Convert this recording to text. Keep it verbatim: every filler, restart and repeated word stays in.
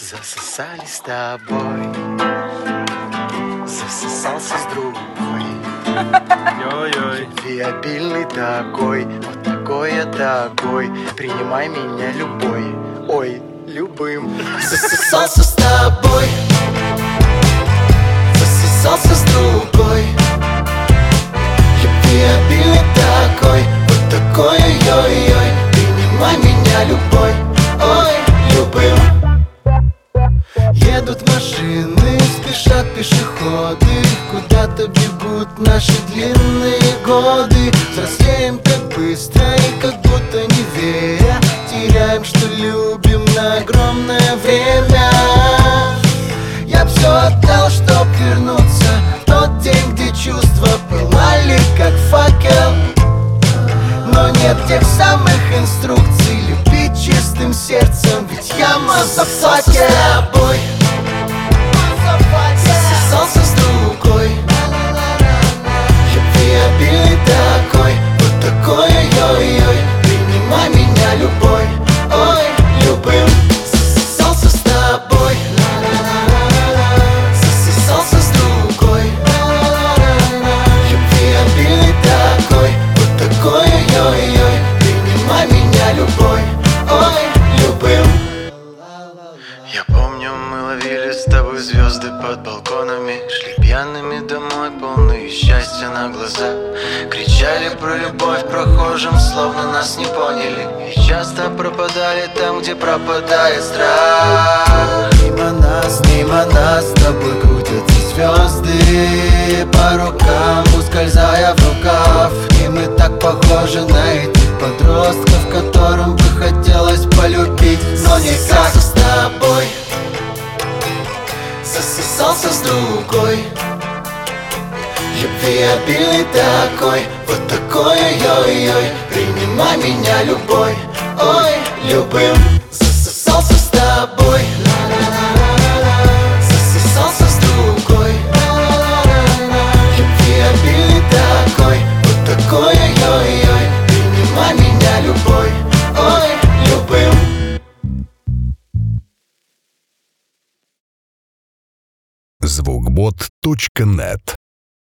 Засосали с тобой, засосался с другой. Ой-ой. Любвеобильный такой, вот такой я такой. Принимай меня любой, ой, любым. Засосался с тобой, засосался с другой. Любвеобильный такой, вот такой, ой-ой. Принимай меня любой, ой, любым. Едут машины, спешат пешеходы, куда-то бегут наши длинные годы. Взрослеем так быстро и как будто не веря, теряем, что любим на огромное время. Я все отдал, чтоб вернуться в тот день, где чувства пылали, как факел. Но нет тех самых инструкций любить чистым сердцем, ведь я мазафакер. С тобой засосался с другой. Любвеобильный такой, вот такой, ой-ой. Принимай меня любой, ой, любым. Засосался с тобой, засосался с другой. Любвеобильный такой, вот такой, ой-ой. Принимай меня любой, ой, любым. Я помню, мы ловили с тобой звезды под балконами, шли пьяными домой, полные счастья на глаза. Кричали про любовь прохожим, словно нас не поняли, и часто пропадали там, где пропадает страх. Мимо нас, мимо нас с тобой крутятся звезды, по рукам ускользая в рукав. И мы так похожи на этих подростков, которым бы хотелось полюбить, но никак. С тобой засосался с другой. Любвеобильный такой, вот такой, ой-ой. Принимай меня любой, ой, любым. Засосался с тобой, засосался с другой. Любвеобильный такой, вот такой, ой-ой. Принимай меня любой, ой, любым. звукбот точка нет